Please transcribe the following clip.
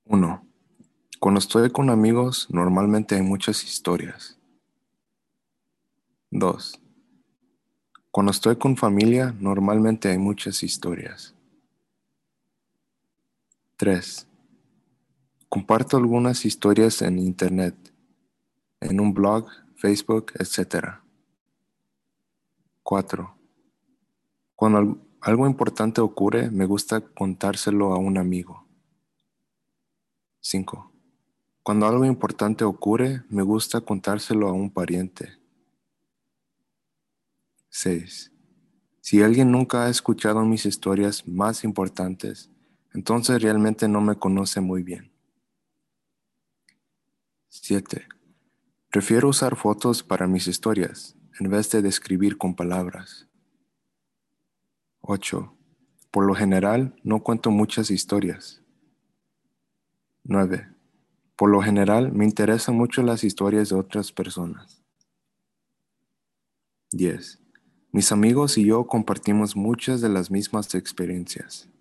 Uno. Cuando estoy con amigos, normalmente hay muchas historias. 2. Cuando estoy con familia, normalmente hay muchas historias. 3. Comparto algunas historias en Internet, en un blog, Facebook, etc. 4. Cuando algo importante ocurre, me gusta contárselo a un amigo. 5. Cuando algo importante ocurre, me gusta contárselo a un pariente. 6. Si alguien nunca ha escuchado mis historias más importantes, entonces realmente no me conoce muy bien. 7. Prefiero usar fotos para mis historias en vez de describir con palabras. 8. Por lo general, no cuento muchas historias. 9. Por lo general, me interesan mucho las historias de otras personas. 10. Mis amigos y yo compartimos muchas de las mismas experiencias.